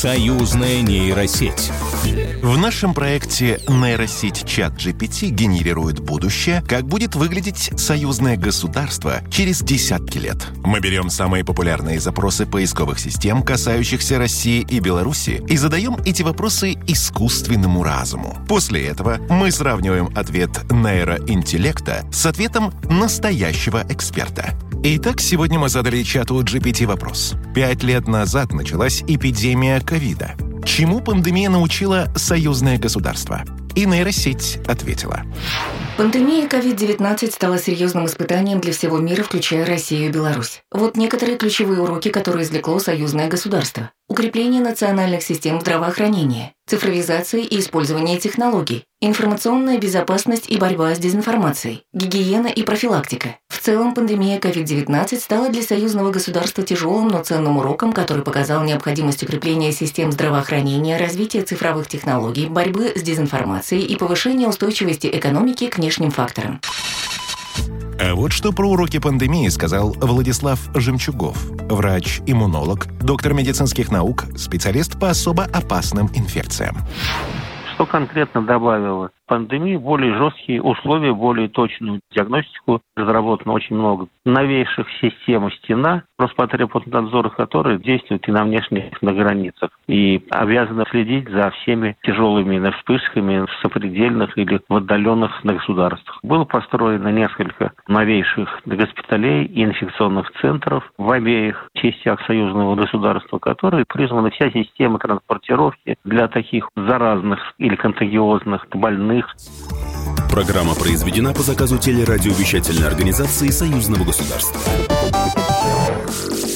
Союзная нейросеть. В нашем проекте нейросеть ChatGPT генерирует будущее, как будет выглядеть союзное государство через десятки лет. Мы берем самые популярные запросы поисковых систем, касающихся России и Беларуси, и задаем эти вопросы искусственному разуму. После этого мы сравниваем ответ нейроинтеллекта с ответом настоящего эксперта. Итак, сегодня мы задали чату GPT вопрос. 5 лет назад началась эпидемия ковида. Чему пандемия научила союзное государство? И нейросеть ответила. Пандемия COVID-19 стала серьезным испытанием для всего мира, включая Россию и Беларусь. Вот некоторые ключевые уроки, которые извлекло союзное государство. Укрепление национальных систем здравоохранения, цифровизация и использование технологий, информационная безопасность и борьба с дезинформацией, гигиена и профилактика. В целом, пандемия COVID-19 стала для союзного государства тяжелым, но ценным уроком, который показал необходимость укрепления систем здравоохранения, развития цифровых технологий, борьбы с дезинформацией и повышения устойчивости экономики к внешним факторам. А вот что про уроки пандемии сказал Владислав Жемчугов, врач-иммунолог, доктор медицинских наук, специалист по особо опасным инфекциям. Что конкретно добавило? Пандемии более жесткие условия, более точную диагностику. Разработано очень много новейших систем «Стена», Роспотребнадзора, которые действуют и на внешних, на границах. И обязаны следить за всеми тяжелыми вспышками в сопредельных или в отдаленных государствах. Было построено несколько новейших госпиталей и инфекционных центров в обеих частях союзного государства, которые призваны вся система транспортировки для таких заразных или контагиозных больных. Программа произведена по заказу телерадиовещательной организации Союзного государства.